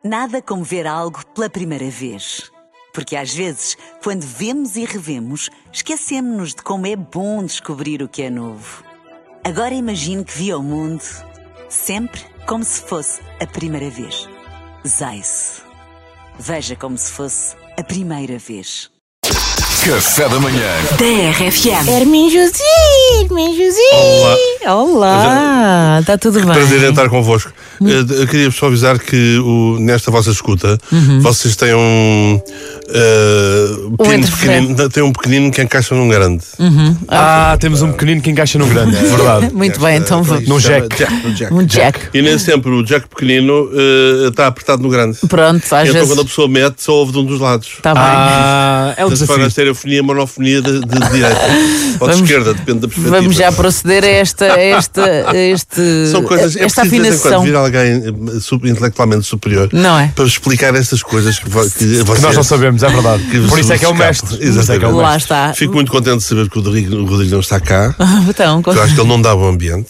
Nada como ver algo pela primeira vez. Porque às vezes, quando vemos e revemos, esquecemos-nos de como é bom descobrir o que é novo. Agora imagine que viu o mundo sempre como se fosse a primeira vez. Zais. Veja como se fosse a primeira vez. Café da manhã. TRFM. Hermin Josi. Olá. Está tudo bem? Prazer em estar convosco. Eu queria só avisar que nesta vossa escuta vocês têm um pequenino que encaixa num grande. Temos um pequenino que encaixa num grande, é verdade. Muito bem, então vamos. Num jack. Um jack. E nem sempre o jack pequenino está apertado no grande. Pronto, às Então vezes. quando a pessoa mete, só ouve de um dos lados. Está bem. É um Portanto, para a desafio. estereofonia, monofonia de direita ou de esquerda, depende da perspectiva. Vamos já proceder a São coisas, esta preciso de vez em quando afinação. vir alguém intelectualmente superior Não é? para explicar estas coisas que vocês Que nós não sabemos, é verdade. Por isso é que é o mestre. Por isso é que é o Lá mestre. está. Fico muito contente de saber que o Rodrigo não está cá. Então, Eu acho que ele não dá bom ambiente.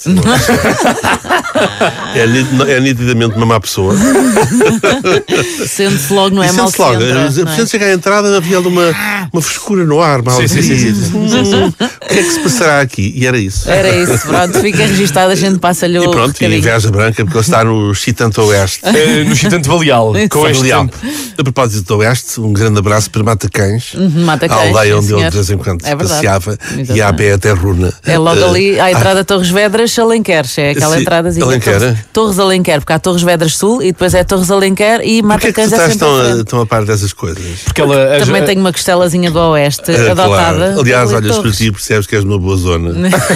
É nitidamente uma má pessoa. sente-se logo, não é? E Mal sente-se logo. se entra, não é? Portanto, chega à entrada, havia ali uma frescura no ar. Sim. O que é que se passará aqui? E era isso. Era isso, pronto, fica registado, a gente passa-lhe o E pronto, e recadinho. viaja branca, porque ele está no Chitante Oeste. No Chitante Baleal, com este Baleal. tempo. A propósito do Oeste, um grande abraço para Mata Cães, Mata a Cães, aldeia sim, onde ele senhor. de vez em quando É verdade. passeava, e Exatamente. a pé até Runa. É logo ali à entrada de Torres Vedras, Alenquer. É aquela Sim, entradazinha. Alenquer. Torres Alenquer, porque há Torres Vedras Sul e depois é Torres Alenquer e Porquê Mata é que tu Cães é estás sempre à frente. tão a par dessas coisas? Porque ela Também tenho uma costelazinha do Oeste, adotada. Claro. Aliás, ali olhas para Torres. ti e percebes que és numa boa zona.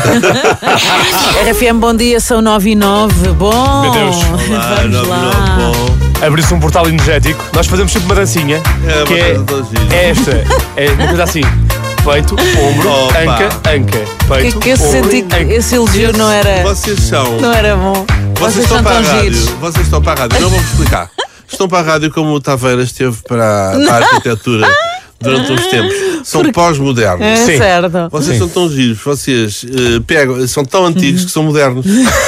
RFM, bom dia, são 9h09. Bom, Meu Deus. vamos lá. abriu-se um portal energético. Nós fazemos sempre uma dancinha, que uma coisa gira. é esta. É uma coisa assim. Peito, ombro, Opa. anca. Peito, Que esse, ombro, senti- anca. esse elogio não era Bom. bom. Vocês estão são para a tão rádio. giros. Vocês estão para a rádio. Não vou explicar. Estão para a rádio como o Taveira esteve para a arquitetura durante uns tempos. São pós-modernos. É Sim. certo. Vocês são tão giros, vocês são tão antigos que são modernos.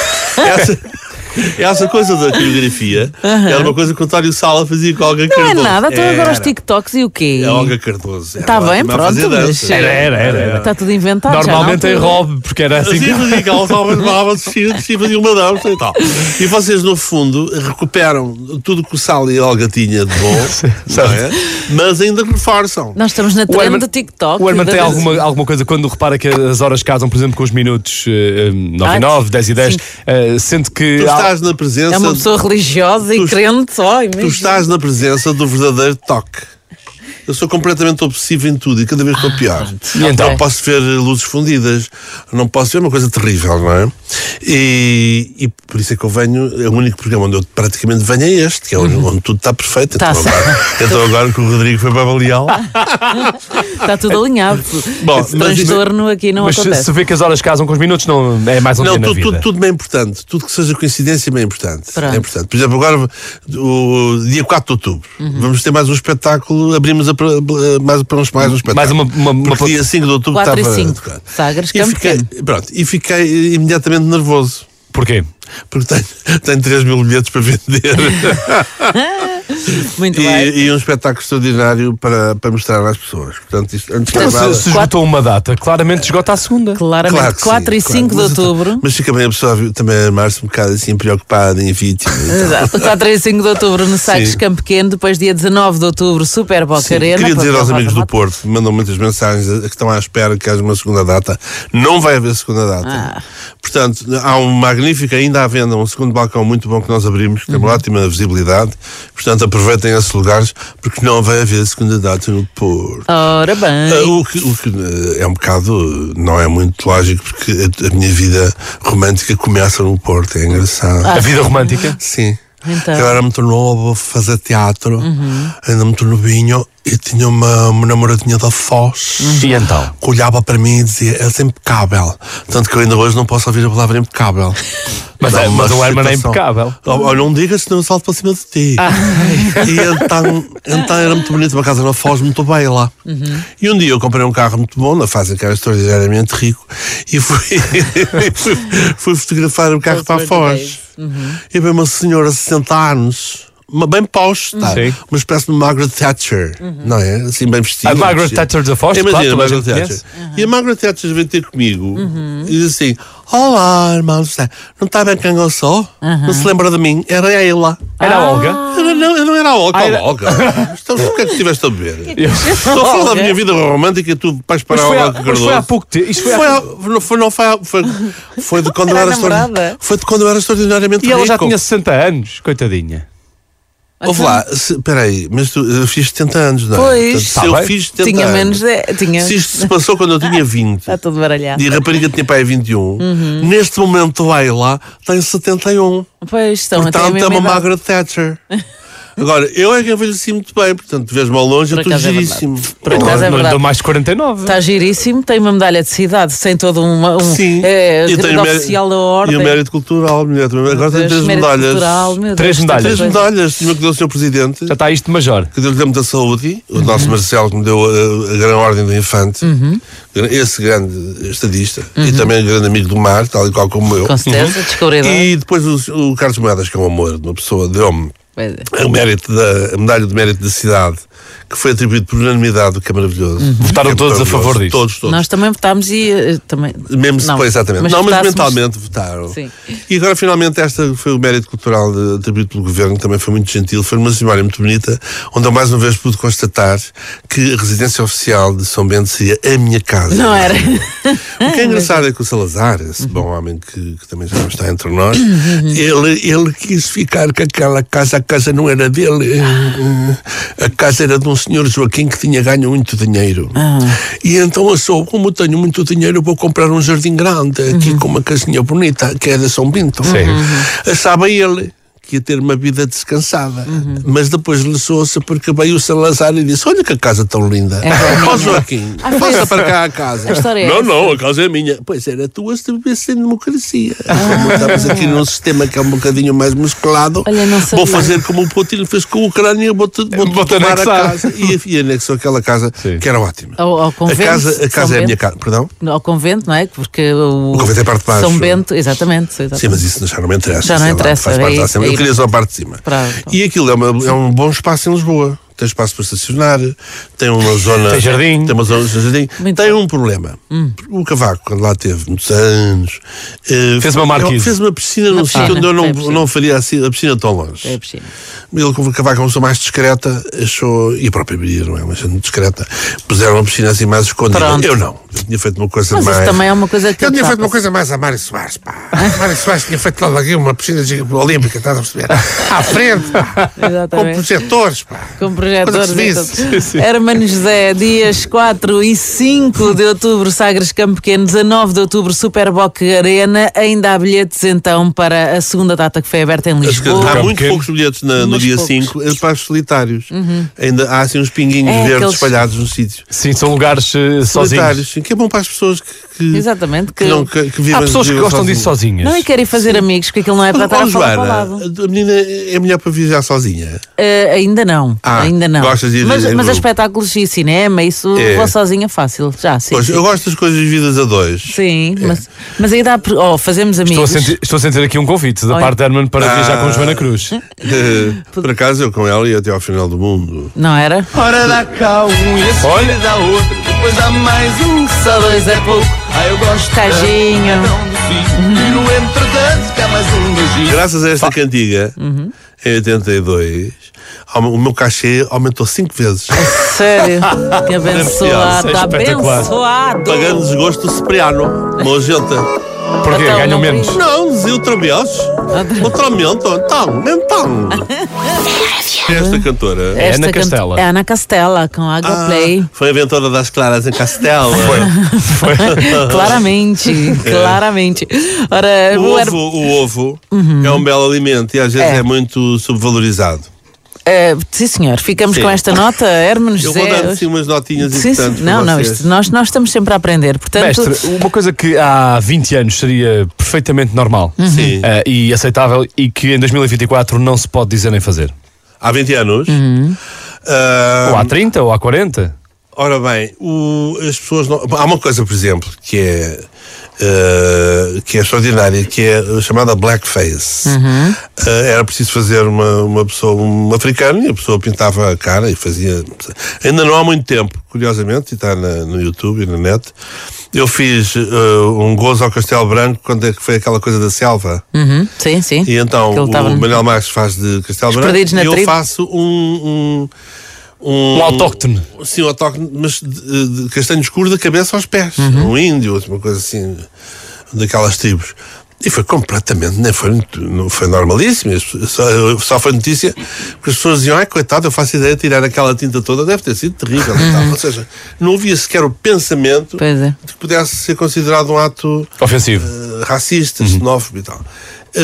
Essa coisa da coreografia era uma coisa que o António Sala fazia com a Olga Não Cardoso. é nada, estou agora aos Era. TikToks e o quê? A Olga Cardoso. Está bem, pronto, mas Era. está tudo inventado. Normalmente já, em não? Rob, porque era assim. Assim fazia aquelas almas novas, fazia uma dança e tal. E vocês, no fundo, recuperam tudo que o Sala e a Olga tinha de bom, não é? Mas ainda reforçam. Nós estamos na trend Herman- do TikTok. O Herman tem alguma coisa quando repara que as horas casam, por exemplo, com os minutos 9 e 9, 10 e 10, sente que. Tu estás na presença. É uma pessoa religiosa e Tu- crente só. Tu estás na presença do verdadeiro toque. Eu sou completamente obsessivo em tudo e cada vez estou pior. E então? Não posso ver luzes fundidas, não posso ver uma coisa terrível, não é? E por isso é que eu venho, o único programa onde eu praticamente venho é este, que é onde tudo está perfeito. Tá Então agora que o Rodrigo foi para Baleal. Está tudo alinhado. Bom, Esse mas transtorno aqui não Mas acontece. se vê que as horas casam com os minutos, não é mais um Não, dia na vida. tudo bem importante. Tudo que seja coincidência é bem importante. Pronto. É importante. Por exemplo, agora, o dia 4 de outubro, vamos ter mais um espetáculo, abrimos mais um espetáculo. Mais uma Porque dia 5 de outubro 4 e estava... 5. Sagres E Campo fiquei, Pequeno. pronto, e fiquei imediatamente nervoso. Porquê? Porque tenho 3 mil bilhetes para vender. Muito bem. e um espetáculo extraordinário para mostrar às pessoas. Portanto, isto, antes de Então, mais nada- se esgotou uma data, claramente esgota a segunda. Claramente, Claro que 4 sim, e 5 claro. de outubro. Mas fica bem a pessoa também a armar-se um bocado assim preocupada em vítima. e tal. Exato. 4 e 5 de outubro no Sagres Sim. Campo Pequeno, depois dia 19 de outubro, Super Boca Sim, Arena. queria dizer para aos o amigos do Rosa Porto que mandam muitas mensagens que estão à espera que haja uma segunda data. Não vai haver segunda data. Portanto, há um magnífico, ainda à venda, um segundo balcão muito bom que nós abrimos, que tem uma ótima visibilidade. Portanto, aproveitem esses lugares, porque não vai haver segunda data no Porto. Ora bem. O que é um bocado, não é muito lógico, porque a minha vida romântica começa no Porto, é engraçado. A vida romântica. Sim. Então. Eu era muito novo a fazer teatro, ainda muito novinho, e tinha uma namoradinha da Foz E então? que olhava para mim e dizia: és impecável. Tanto que eu ainda hoje não posso ouvir a palavra impecável. Mas, Dá uma mas o Herman é excitação. impecável. Olha, não digas, senão eu salto para cima de ti. E então era muito bonito, uma casa na Foz, muito bem lá. E um dia eu comprei um carro muito bom, na fase em que era extraordinariamente rico, e fui fotografar o carro para a Foz. E veio uma senhora de 60 anos, bem posta, Sim. uma espécie de Margaret Thatcher, não é? Assim, bem vestida. A Margaret Thatcher da Foz, Imagina, claro, Margaret Thatcher. E a Margaret Thatcher veio ter comigo e diz assim: olá, irmão, não está bem quem eu sou? Não se lembra de mim? Era ela. Era a Olga? Eu não era a Olga. Olga. Então, o que é que estiveste a beber? Estou a falar da minha vida romântica e tu vais para a Olga Cardoso. Foi há pouco tempo. Foi de quando eu era extraordinariamente E rico. ela já tinha 60 anos, coitadinha. Ouve lá, espera aí, mas eu fiz 70 anos, não é? Pois. Portanto, se eu fiz 70 Tinha anos, menos tinha. se isto se passou quando eu tinha 20 Está tudo baralhado. e a rapariga tinha pai 21, neste momento ela tem 71. Pois, estão até a Portanto, é mesma uma idade. Margaret Thatcher. Agora, eu é que envelheci muito bem, portanto, vês-me ao longe, eu estou acaso é giríssimo. Por acaso é Não lhe verdade. dou mais de 49. Está giríssimo, tem uma medalha de cidade, sem todo Sim, grande e tem o oficial da ordem. E o mérito cultural, mulher, agora tem 3 Mérito medalhas. cultural, meu Deus, Três medalhas. Três tanta coisa. medalhas, tinha que deu o Sr. Presidente, Já está isto de major. que deu-lhe muita saúde, o nosso Marcelo que me deu a grande ordem do infante, esse grande estadista, e também grande amigo do mar, tal e qual como eu. Com certeza, descobridor. E depois o Carlos Moedas, que é um amor de uma pessoa, deu-me Pois é. a medalha de mérito da cidade, que foi atribuído por unanimidade, o que é maravilhoso. Votaram Que é todos a maravilhoso. favor disso. Todos. Nós também votámos e também. Mesmo Não, depois, exatamente. Mas votássemos- mentalmente votaram. Sim. E agora, finalmente, esta foi o mérito cultural atribuído pelo governo, que também foi muito gentil. Foi numa cerimónia muito bonita, onde eu mais uma vez pude constatar que a residência oficial de São Bento seria a minha casa. Não era. O que é engraçado é que o Salazar, esse bom homem que também já não está entre nós, ele quis ficar com aquela casa. A casa não era dele. A casa era de um senhor Joaquim que tinha ganho muito dinheiro. E então achou, como eu tenho muito dinheiro, eu vou comprar um jardim grande aqui com uma casinha bonita, que é de São Bento. Achava ele que ia ter uma vida descansada. Mas depois lixou-se porque veio o Salazar e disse: olha que a casa tão linda. Ó Joaquim, passa para cá a casa. A história é não, essa. a casa é minha. Pois era tua se vivesse em democracia. Como estamos aqui num sistema que é um bocadinho mais musculado, Olha, não sabia. vou fazer como o Putin fez com a Ucrânia, vou-te tomar a anexar. casa. E anexou aquela casa que era ótima. Ao convento. A casa é a minha casa. Perdão? Ao convento, não é? Porque o convento é a parte de baixo. São Bento, exatamente. Sim, mas isso já não me interessa. Já não sei lá, interessa, faz parte é da isso, Assembleia. é Eu queria só a parte de cima. Pronto. E aquilo é um bom espaço em Lisboa. Tem espaço para estacionar, tem uma zona. Tem jardim. Tem uma zona de jardim. Muito Tem bom. um problema. O Cavaco, quando lá teve muitos anos, Fez uma marquise. fez uma piscina num piscina, sítio onde eu tem a piscina. não faria assim, a piscina tão longe. É a piscina. Ele, como o Cavaco é uma pessoa mais discreta, achou, e a própria Maria não é uma gente discreta, puseram uma piscina assim mais escondida. Pronto. Eu não. Eu tinha feito uma coisa Mas mais. isso também é uma coisa que Eu tinha feito uma tapa-se. coisa mais a Mário Soares, pá. Mário Soares tinha feito logo aqui uma piscina olímpica, estás a perceber? À frente, pá. Com Exatamente. projetores, pá. Com Coisa projetores. que se visse. Hermano José, dias 4 e 5 de outubro, Sagres Campo Pequeno, 19 de outubro, Superboc Arena. Ainda há bilhetes então para a segunda data que foi aberta em Lisboa. Há Campo muito Pequeno. poucos bilhetes no Mas dia poucos. 5 para os solitários. Ainda há assim uns pinguinhos verdes aqueles- espalhados no sítio. Sim, são lugares sozinhos. Solitários, sim, que é bom para as pessoas que Exatamente. vivem. Há pessoas que vivem gostam disso sozinhas. Não, e querem fazer amigos, porque aquilo não é para estar a falar para o lado. Joana, a menina é melhor para viajar sozinha. Ainda não, Ah, ainda não. gostas de ir mas em mas grupo? a espetáculos e cinema, isso É. vou sozinha fácil. Já, sim. Pois, sim. eu gosto das coisas vividas a dois. Sim, mas ainda há. Fazemos amigos. Estou a sentir aqui um convite da Olha. parte de Herman para viajar com Joana Cruz. Por acaso eu com ela ia até ao final do mundo. Não era? Ora dá cá um e a seguir dá outro. Depois dá mais um, Só dois é pouco. ah, eu gosto Tajinho. não duvido. E no entretanto cá mais um beijinho. Graças a esta cantiga, em 82, o meu cachê aumentou 5 vezes. Sério? Que abençoado, Isso é espetacular. abençoado. Pagando desgosto o Cipriano, uma agenta. Porquê? Então, Ganham não menos. vi. Não, dizia outra vez. Outra aumento. Então. Esta cantora Ana Castela. É Ana Castela, com Água Play. foi a inventora das claras em Castela. Claramente, claramente. Ora, O ovo é um belo alimento e às vezes é muito subvalorizado. sim, senhor. Ficamos Sim. com esta nota, Hermano Eu José. vou dar assim umas notinhas Sim, importantes sim. para Não, vocês. isto, nós estamos sempre a aprender. Portanto, Mestre, uma coisa que há 20 anos seria perfeitamente normal Sim. e aceitável e que em 2024 não se pode dizer nem fazer. Há 20 anos. Ou há 30 ou há 40. Ora bem, as pessoas não... Há uma coisa, por exemplo, que é que é extraordinária, que é a chamada blackface. Era preciso fazer uma pessoa, um africano, e a pessoa pintava a cara e fazia... Ainda não há muito tempo, curiosamente, e está no YouTube e na net, eu fiz um gozo ao Castelo Branco quando é que foi aquela coisa da selva. Sim, sim. E então o Manuel Marques faz de Castelo Branco e eu faço um autóctone. Sim, um autóctone, mas de castanho escuro da cabeça aos pés. Um índio, uma coisa assim, daquelas tribos. E foi completamente, não foi normalíssimo. Só foi notícia porque as pessoas diziam: ai, coitado, eu faço ideia de tirar aquela tinta toda, deve ter sido terrível. Ou seja, não havia sequer o pensamento de que pudesse ser considerado um ato ofensivo, racista, xenófobo e tal.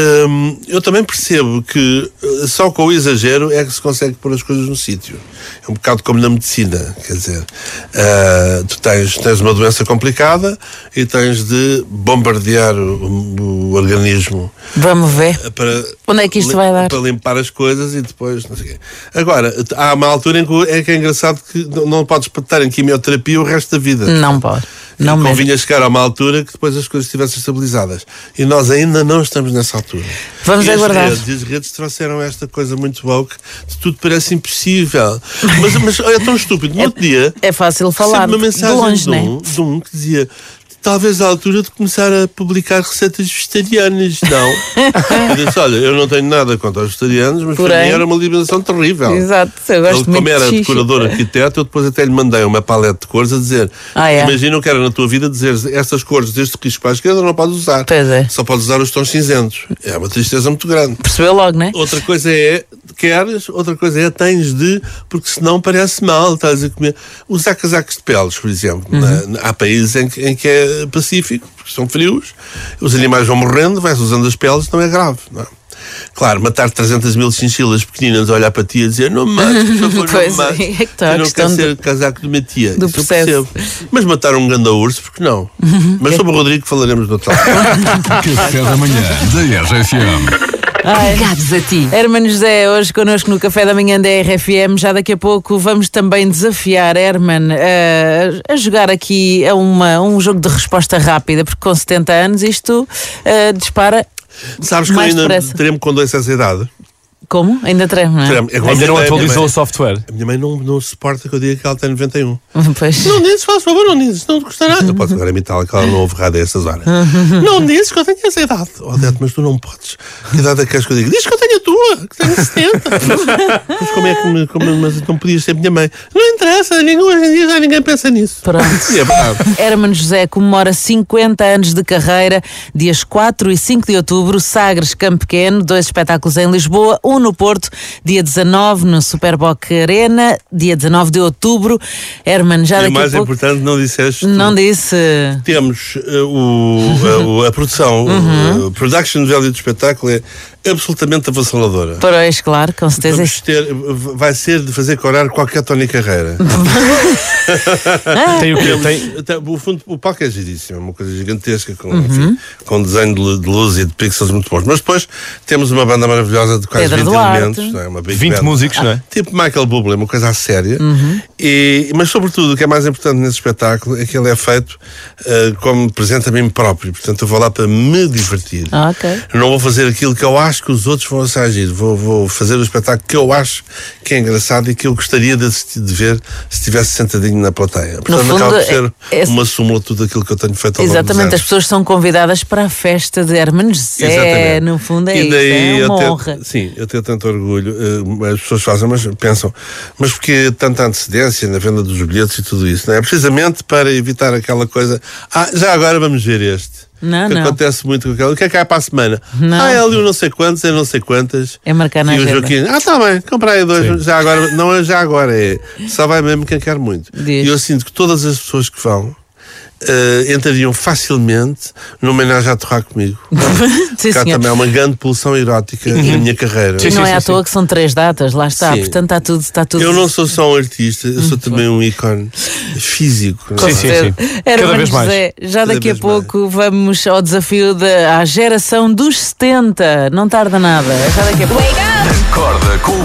Eu também percebo que só com o exagero é que se consegue pôr as coisas no sítio. É um bocado como na medicina, quer dizer, tu tens uma doença complicada e tens de bombardear o organismo. Vamos ver onde é que isto vai dar. Para limpar as coisas e depois não sei o quê. Agora, há uma altura em que é engraçado que não podes estar em quimioterapia o resto da vida. Não pode. Não convinha chegar a uma altura que depois as coisas estivessem estabilizadas. E nós ainda não estamos nessa altura. Vamos aguardar. As redes trouxeram esta coisa muito woke de tudo parece impossível. Mas é tão estúpido. No outro dia... É fácil falar uma mensagem de longe, de um que dizia: talvez à altura de começar a publicar receitas vegetarianas. Não. Eu disse: olha, eu não tenho nada contra os vegetarianos, mas para mim era uma alimentação terrível. Exato, eu gosto muito. Como era decorador arquiteto, eu depois até lhe mandei uma palete de cores a dizer: imagina o que era na tua vida dizer estas cores deste risco para a esquerda não podes usar. Pois é. Só podes usar os tons cinzentos. É uma tristeza muito grande. Percebeu logo, não é? Outra coisa é queres, outra coisa é tens de, porque senão parece mal, estás a comer. Usar casacos de peles, por exemplo. Há países em que é pacífico, porque são frios, os animais vão morrendo, vais usando as peles, não é grave, não é? Claro, matar 300 mil chinchilas pequeninas a olhar para ti e dizer: não mates, por favor, não mates. Eu não quero ser casaco de minha tia. Do isso eu percebo. Mas matar um ganda urso, porque não? Mas sobre o Rodrigo falaremos no outro lado. Café da manhã da RFM. Ligados a ti. Herman José, hoje connosco no Café da Manhã da RFM. Já daqui a pouco vamos também desafiar Herman a jogar aqui a um jogo de resposta rápida, porque com 70 anos isto dispara. Sabes que eu ainda tremo com doença essa idade? Como? Ainda tremo, não é? Ainda não atualizou o software. A minha mãe não suporta que eu diga que ela tem 91. Pois. Não dizes, faz favor, não dizes, não te gostará. Eu posso agora imitá-la, que ela não ouve rádio a essas horas. Não dizes que eu tenho essa idade. Odete, mas tu não podes. Que idade é que queres que eu diga? Diz que eu tenho a tua, que tenho 70. Mas como é que mas não podias ser minha mãe? Não interessa, hoje em dia já ninguém pensa nisso. Pronto. E é verdade. Herman José comemora 50 anos de carreira, dias 4 e 5 de outubro, Sagres, Campo Pequeno, 2 espetáculos em Lisboa, um no Porto, dia 19 no Superboc Arena, dia 19 de outubro. Herman, já daqui a pouco... E o mais importante, não disseste... Não disse... Temos a produção, o production value do espetáculo é absolutamente avassaladora. Pois, claro, com certeza. Vai ser de fazer corar qualquer Tony Carreira. Tem o quê? O palco é giríssimo, é uma coisa gigantesca, com desenho de luz e de pixels muito bons. Mas depois temos uma banda maravilhosa de quase 20 elementos. Não é? Uma 20 band. Músicos, não é? Tipo Michael Bublé, uma coisa a séria. Mas sobretudo, o que é mais importante nesse espetáculo é que ele é feito como presente a mim próprio. Portanto, eu vou lá para me divertir. Eu não vou fazer aquilo que eu acho que os outros vão assagir. Vou fazer o espetáculo que eu acho que é engraçado e que eu gostaria de ver se estivesse sentadinho na plateia. Portanto, acaba por ser uma súmula de tudo aquilo que eu tenho feito ao longo dos anos. Exatamente, as pessoas são convidadas para a festa de Herman José. Exatamente. No fundo é e daí isso, é uma honra. Sim, eu tenho tanto orgulho. As pessoas fazem, mas pensam, mas porque tanta antecedência na venda dos bilhetes e tudo isso, não é? Precisamente para evitar aquela coisa, já agora vamos ver este. Não. Acontece muito com aquela. O que é que há para a semana? É ali o não sei quantos, é não sei quantas. É marcar na agenda. E o Joaquim, está bem, comprei 2. Já agora, não é já agora, só vai mesmo quem quer muito. E eu sinto que todas as pessoas que vão entrariam facilmente numa homenagem a atuar comigo. Cá também há uma grande pulsão erótica na minha carreira. Não é à toa que são 3 datas, lá está. Sim. Portanto está tudo. Eu não sou só um artista, eu sou também um ícone físico. Sim. Cada vez mais. Já daqui a pouco vamos ao desafio à geração dos 70. Não tarda nada. Já daqui a pouco. Acorda com o Café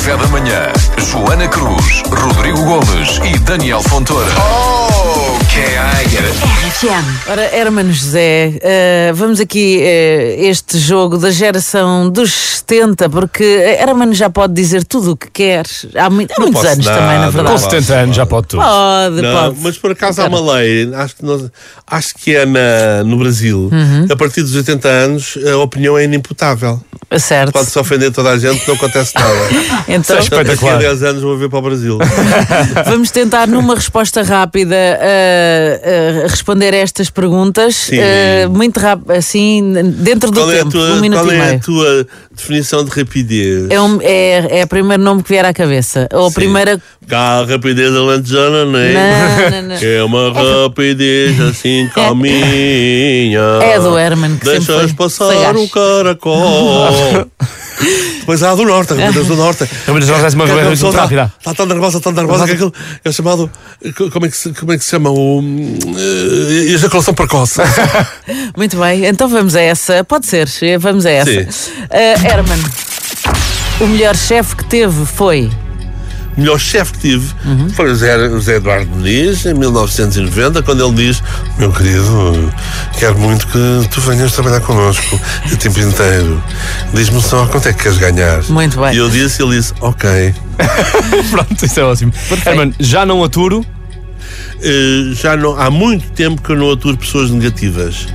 Café da Manhã. Joana Cruz, Rodrigo Gomes e Daniel Fontoura. I get it. RFM. Ora, Hermano José, vamos aqui este jogo da geração dos 70, porque Hermano já pode dizer tudo o que quer. Há muitos anos nada, também, na Com verdade. 70 anos já pode tudo. Pode, Não, pode. mas por acaso há uma lei, acho que é no Brasil, a partir dos 80 anos a opinião é inimputável. Certo. Pode-se ofender toda a gente, não acontece nada. Então, Isso é Daqui a espetacular. 10 anos vou ver para o Brasil. vamos tentar numa resposta rápida responder a estas perguntas. Sim. Muito rápido, assim, dentro do tempo, um minuto qual e é meio. a tua definição de rapidez? É o primeiro nome que vier à cabeça. Ou a primeira. Cá a rapidez alentejana, não é? Não. É uma rapidez assim calminha. É do Herman, que sempre Deixas foi passar sagaz. o caracol. Depois há a do Norte, a rapidez do Norte. Rapidez do Norte é uma Que a muito pessoa rápida. Está tão nervosa que aquilo é chamado. Como é que se chama? Ejaculação precoce. Muito bem, então vamos a essa. Pode ser, vamos a essa. Sim. Herman, o melhor chefe que teve foi. O melhor chefe que tive foi o Zé Eduardo Muniz, em 1990, quando ele diz: meu querido, quero muito que tu venhas trabalhar connosco o tempo inteiro. Diz-me só quanto é que queres ganhar. Muito bem. E eu disse, ele disse: ok. Pronto, isso é ótimo. Herman, já não aturo. Já não, há muito tempo que eu não aturo pessoas negativas.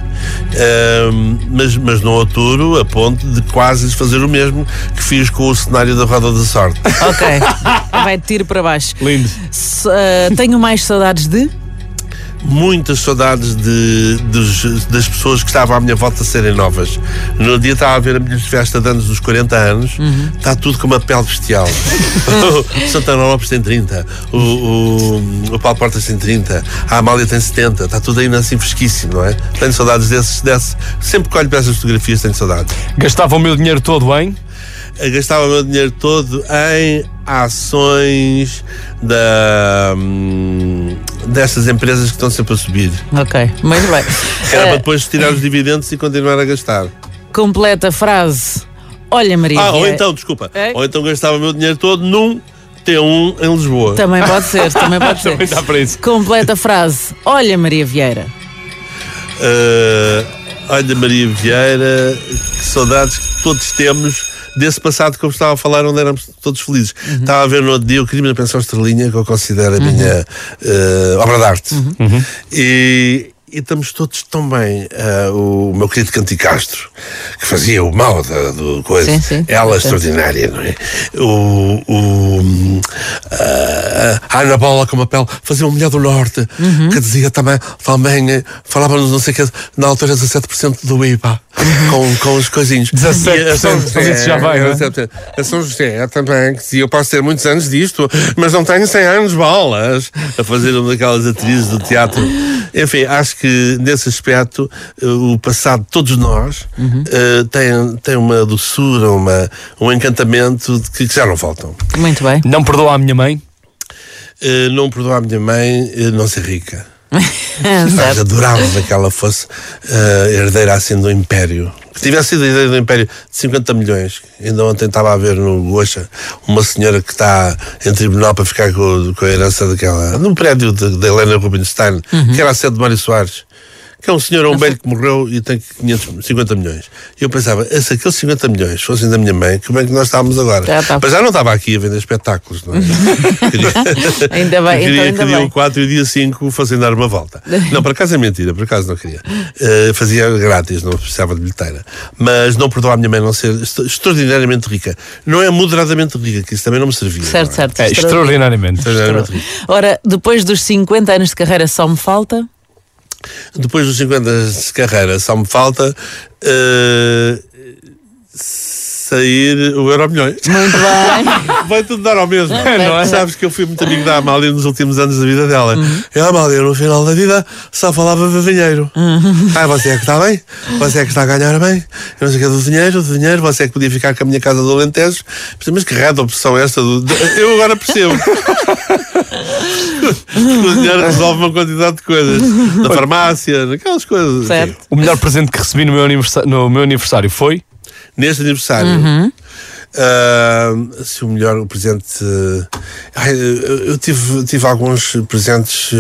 Mas não aturo a ponto de quase lhes fazer o mesmo que fiz com o cenário da Roda da Sorte. Ok, vai de tiro para baixo. Lindo. Tenho mais saudades de. Muitas saudades das pessoas que estavam à minha volta a serem novas. No dia estava a ver a minha festa de anos dos 40 anos, está tudo com uma pele bestial. O Santana Lopes tem 30, o Paulo Portas tem 30, a Amália tem 70, está tudo ainda assim fresquíssimo, não é? Tenho saudades desses. Sempre que olho para essas fotografias tenho saudades. Gastava o meu dinheiro todo em. Gastava o meu dinheiro todo em ações destas empresas que estão sempre a subir. Ok, muito bem. Era para depois tirar os dividendos e continuar a gastar. Completa a frase. Olha, Maria. Ou então, desculpa, É? ou então gastava o meu dinheiro todo num T1 em Lisboa. Também pode ser, também pode ser. Também dá para isso. Completa a frase. Olha, Maria Vieira. Olha, Maria Vieira, que saudades que todos temos desse passado que eu estava a falar, onde éramos todos felizes. Estava a ver no outro dia o Crime da Pensão Estrelinha, que eu considero a minha obra de arte. E estamos todos tão bem. O meu querido Canti Castro, que fazia o mal do coisa. Sim, sim. Ela extraordinária, não é? A Ana Bola com uma pele, fazia uma Mulher do Norte, que dizia também falava-nos não sei o que, na altura 17% do IVA, com os coisinhos. 17%, mas isso já vai, não é? 17%. A São José também, que dizia: eu posso ter muitos anos disto, mas não tenho 100 anos bolas, a fazer uma daquelas atrizes do teatro. Enfim, acho que nesse aspecto o passado de todos nós tem uma doçura, um encantamento que já não faltam. Muito bem. Não perdoa a minha mãe. Não perdoa a minha mãe não ser rica. Mas Certo. adorava que ela fosse herdeira assim do Império. Que tivesse sido herdeira do Império de 50 milhões. Ainda ontem estava a ver no Gocha uma senhora que está em tribunal para ficar com a herança daquela, num prédio da Helena Rubinstein, que era a sede de Mário Soares. Que é um senhor, um velho que morreu e tem 50 milhões. E eu pensava, se aqueles 50 milhões fossem da minha mãe, que bem que nós estávamos agora. Já está. Mas já não estava aqui a vender espetáculos, não é? Ainda bem, então ainda queria bem. o 4 e o dia 5 fossem dar uma volta. Não, por acaso é mentira, por acaso não queria. Fazia grátis, não precisava de bilheteira. Mas não perdoa a minha mãe não ser extraordinariamente rica. Não é moderadamente rica, que isso também não me servia. Certo, não é? certo. É, extraordinariamente. Extraordinariamente rica. Ora, depois dos 50 anos de carreira só me falta. Depois dos 50 anos de carreira, só me falta sair o Euromilhões. Muito bem. Vai tudo dar ao mesmo. Não é? Sabes que eu fui muito amigo da Amália nos últimos anos da vida dela. E a Amália, no final da vida, só falava de dinheiro. Você é que está bem, você é que está a ganhar bem, eu não sei o que é do dinheiro, você é que podia ficar com a minha casa do Alentejo. Mas que reda opção é esta? Eu agora percebo. O dinheiro resolve uma quantidade de coisas. Na farmácia, naquelas coisas. Certo. O melhor presente que recebi no meu aniversário foi. Neste aniversário, Se o melhor presente... eu tive alguns presentes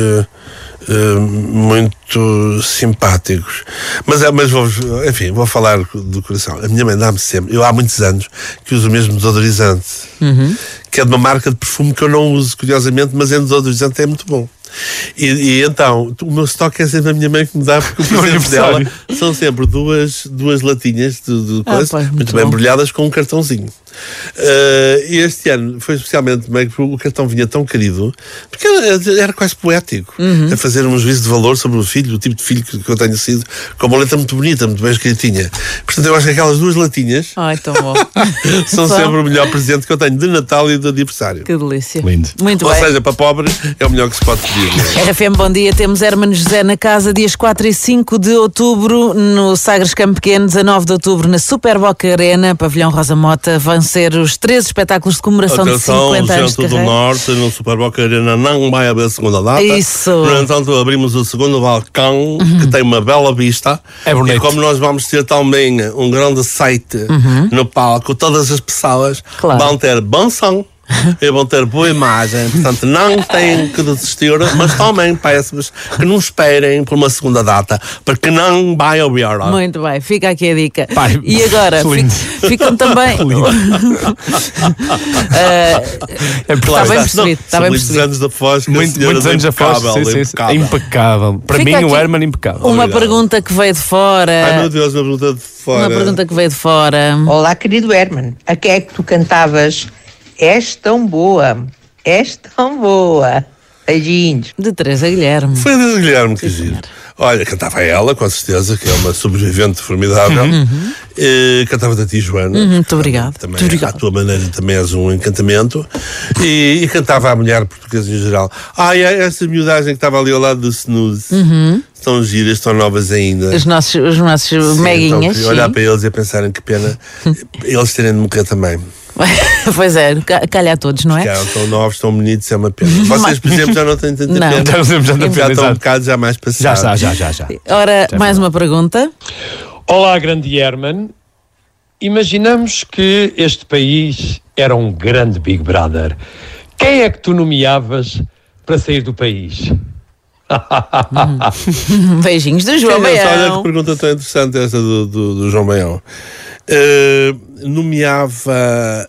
muito simpáticos, mas vou falar do coração. A minha mãe dá-me sempre, eu há muitos anos que uso o mesmo desodorizante, que é de uma marca de perfume que eu não uso, curiosamente, mas em desodorizante é muito bom. E então, o meu estoque é sempre a minha mãe que me dá, porque o presente dela são sempre duas latinhas de coisa, muito bem embrulhadas com um cartãozinho. E este ano foi especialmente bem, porque o cartão vinha tão querido, porque era quase poético, a fazer um juízo de valor sobre o filho, o tipo de filho que eu tenho sido, com uma letra muito bonita, muito bem escritinha. Portanto, eu acho que aquelas duas latinhas tão bom. são sempre o melhor presente que eu tenho de Natal e de aniversário. Que delícia. Lindo. Muito Ou bem. seja, para pobres é o melhor que se pode pedir. RFM, bom dia. Temos Hermano José na casa, dias 4 e 5 de outubro, no Sagres Campo Pequeno, 19 de outubro, na Super Boca Arena, Pavilhão Rosa Mota. Vão ser os 13 espetáculos de comemoração de 50 anos de do carreira. Norte, no Super Boca Arena, não vai haver segunda data. Isso. No entanto, abrimos o segundo balcão, que tem uma bela vista. É bonito. E como nós vamos ter também um grande site no palco, todas as pessoas vão ter bom som e vão ter boa imagem. Portanto, não têm que desistir, mas também peço-vos que não esperem por uma segunda data, porque não vai haver. Muito bem, fica aqui a dica. Pai, E agora, lindo. ficam também. Está bem percebido. Está bem muitos percebido. anos após que Muitos anos após. Impecável. Para Fica mim, o aqui Herman, impecável. Uma Obrigado. pergunta que veio de fora. Ai meu Deus, uma pergunta de fora. Uma pergunta que veio de fora. Olá, querido Herman. A quem é que tu cantavas? És tão boa. És tão boa. Beijinhos. De Teresa Guilherme. Foi a Guilherme que giro. Olha, cantava ela, com certeza, que é uma sobrevivente formidável. Cantava da ti, Joana. Muito obrigado. Também, Muito obrigado. à tua maneira, também és um encantamento. E cantava à mulher portuguesa em geral. Essa miudagem que estava ali ao lado do Snooze. Estão giras, estão novas ainda. Os nossos meguinhas. Então, olhar para eles e a pensarem que pena eles terem de morrer também. Pois é, calha a todos, não é? Já estão novos, estão bonitos, é uma pena. Vocês, por exemplo, já não têm tanta Não. pena. Já estão um Já bocado já mais passados. já. Ora, mais uma pergunta. Olá, grande Herman. Imaginamos que este país era um grande Big Brother. Quem é que tu nomeavas para sair do país? Beijinhos do João Olha que Baião. pergunta tão interessante essa do João Baião. Nomeava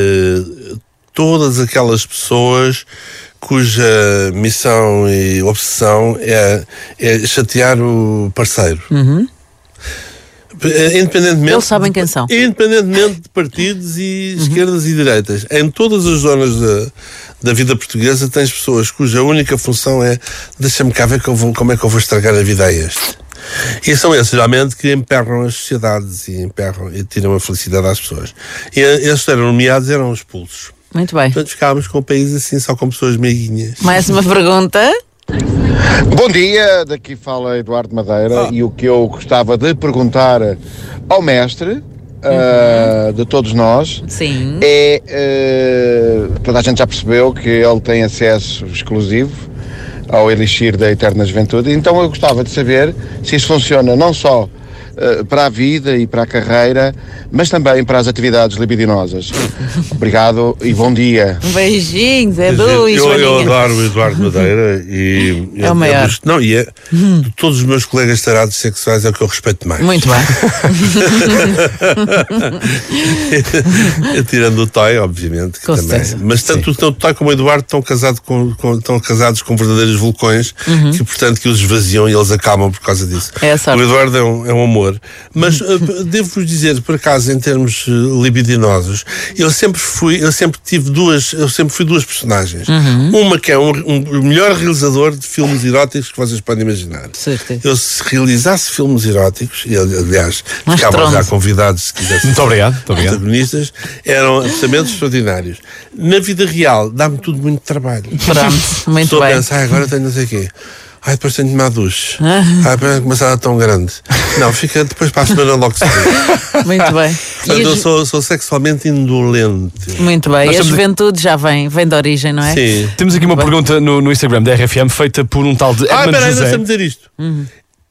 todas aquelas pessoas cuja missão e obsessão é chatear o parceiro. Independentemente, Eles sabem quem são. Independentemente de partidos e esquerdas e direitas. Em todas as zonas da vida portuguesa tens pessoas cuja única função é deixa-me cá ver como é que eu vou estragar a vida a este. E são esses realmente que emperram as sociedades e tiram a felicidade às pessoas. E esses que eram nomeados eram expulsos. Muito bem. Portanto, ficávamos com o país assim, só com pessoas meiguinhas. Mais uma pergunta. Bom dia, daqui fala Eduardo Madeira e o que eu gostava de perguntar ao mestre, de todos nós, Sim. toda a gente já percebeu que ele tem acesso exclusivo ao Elixir da Eterna Juventude, então eu gostava de saber se isso funciona não só para a vida e para a carreira, mas também para as atividades libidinosas. Obrigado e bom dia. Beijinhos, Edu e eu Joaninha. adoro o Eduardo Madeira e É o maior. De todos os meus colegas tarados sexuais é o que eu respeito mais. Muito bem. Tirando o Toy, obviamente, que Com também. certeza. Mas tanto o Toy como o Eduardo estão casados com verdadeiros vulcões que, portanto, que os esvaziam e eles acabam por causa disso. É a sorte. O Eduardo é um amor. Mas devo-vos dizer, por acaso, em termos libidinosos, eu sempre fui duas personagens. Uma que é o melhor realizador de filmes eróticos que vocês podem imaginar. Certeza. Eu, se realizasse filmes eróticos, e aliás, Mas ficavam pronto. já convidados se quisessem. Muito obrigado. Protagonistas eram absolutamente extraordinários. Na vida real, dá-me tudo muito trabalho. Pronto, muito Estou a bem. pensar, agora tenho não sei o quê. Depois tenho de tomar duche. Depois começar a tão grande. Não, fica depois para a semana logo se vê. Muito bem. Portanto, E a eu sou sexualmente indolente. Muito bem. Nós E a estamos juventude já vem de origem, não é? Sim. Temos aqui uma pergunta no Instagram da RFM feita por um tal de Herman Espera aí, José. deixa-me dizer isto.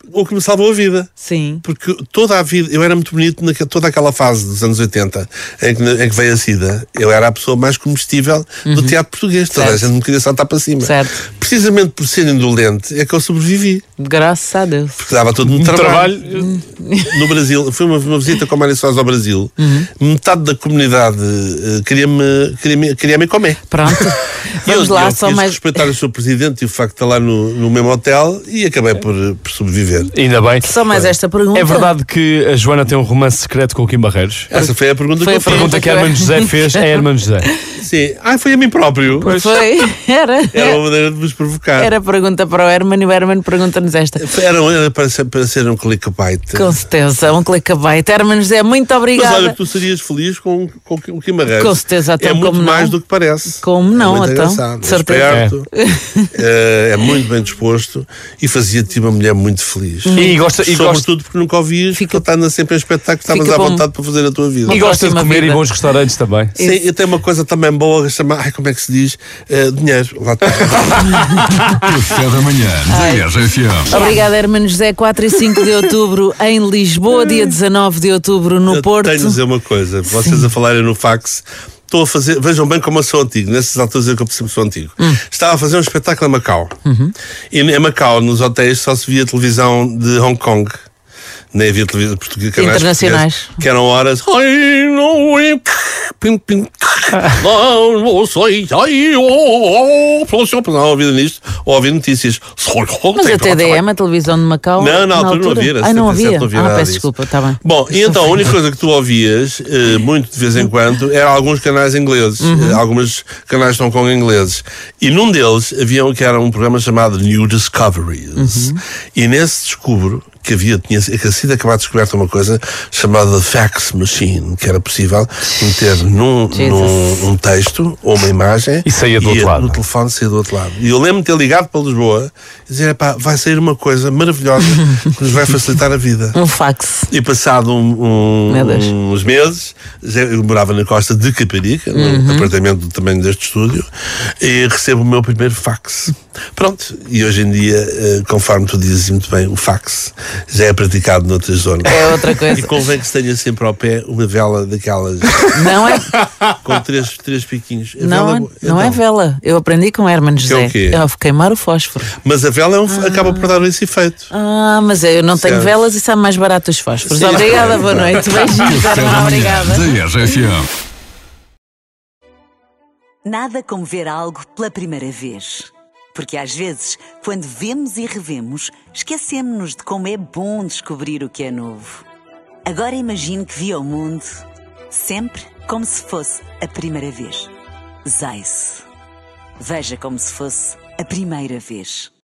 o que me salvou a vida. Sim. Porque toda a vida, eu era muito bonito toda aquela fase dos anos 80 em que veio a SIDA. Eu era a pessoa mais comestível do teatro português. Toda a gente me queria saltar para cima. Certo. Precisamente por ser indolente é que eu sobrevivi. Graças a Deus. Porque dava todo muito trabalho. No Brasil, foi uma visita com a Mário Soares ao Brasil. Metade da comunidade queria me comer. Pronto. Vamos lá, eu só quis mais. respeitar o seu presidente e o facto de estar lá no mesmo hotel e acabei por sobreviver. Ainda bem. Só mais esta pergunta. É verdade que a Joana tem um romance secreto com o Kim Barreiros? Essa foi a pergunta que eu A pergunta que Hermano José fez a Hermano José. Sim. Foi a mim próprio. Foi. Era uma maneira de vos provocar. Era pergunta para o Herman e o Herman pergunta-nos esta. Era para ser um clickbait. Com certeza, um clickbait. Herman José, muito obrigada. Mas olha, tu serias feliz com o Kim Barreiros. Com certeza, então, é muito como mais não? do que parece. Como não, é muito então? engraçado, De certeza. esperto, é muito bem disposto e fazia-te uma mulher muito feliz. Sobretudo porque nunca ouvias, anda sempre em espetáculo, estavas à vontade para fazer a tua vida. E gosta de comer em bons restaurantes também. Sim, e tem uma coisa também boa, chamada, como é que se diz? Dinheiro. Lá está. Café da manhã, da RFM. Obrigada, Hermano José. 4 e 5 de outubro em Lisboa, dia 19 de outubro no Porto. Tenho de dizer uma coisa, vocês a falarem no fax. Estou a fazer, vejam bem como eu sou antigo, nessas alturas eu que eu percebo que sou antigo. Estava a fazer um espetáculo em Macau. E em Macau, nos hotéis, só se via televisão de Hong Kong. Nem havia televisão portuguesa, canais internacionais. Que eram horas. Não ouvido nisto, ou ouvir notícias. Mas a TDM, a televisão de Macau. Não, na altura não havia. Não havia. Nada Peço disso. desculpa, está bem. Bom, e então a única coisa que tu ouvias, muito de vez em quando, eram alguns canais ingleses, alguns canais de Hong Kong ingleses. E num deles havia que era um programa chamado New Discoveries. E nesse descubro que tinha sido acabado de descoberta uma coisa chamada Fax Machine, que era possível meter num texto ou uma imagem e saía do outro lado. No telefone saía do outro lado. E eu lembro-me de ter ligado para Lisboa e dizer, vai sair uma coisa maravilhosa que nos vai facilitar a vida. Um fax. E passado uns meses, eu morava na costa de Caparica, num apartamento do tamanho deste estúdio, e recebo o meu primeiro fax. Pronto, e hoje em dia, conforme tu dizes muito bem, o fax já é praticado noutras zonas. É outra coisa. E convém que se tenha sempre ao pé uma vela daquelas. Não é? Com três piquinhos. Não é vela. Eu aprendi com o Hermano José. É o quê? É queimar o fósforo. Mas a vela acaba por dar esse efeito. Mas eu não tenho velas e sabe mais barato os fósforos. Sim. Obrigada, boa noite. Beijinhos, Hermano. Obrigada. Da RFM. Nada como ver algo pela primeira vez. Porque às vezes, quando vemos e revemos, esquecemos-nos de como é bom descobrir o que é novo. Agora imagine que viu o mundo sempre como se fosse a primeira vez. Zais. Veja como se fosse a primeira vez.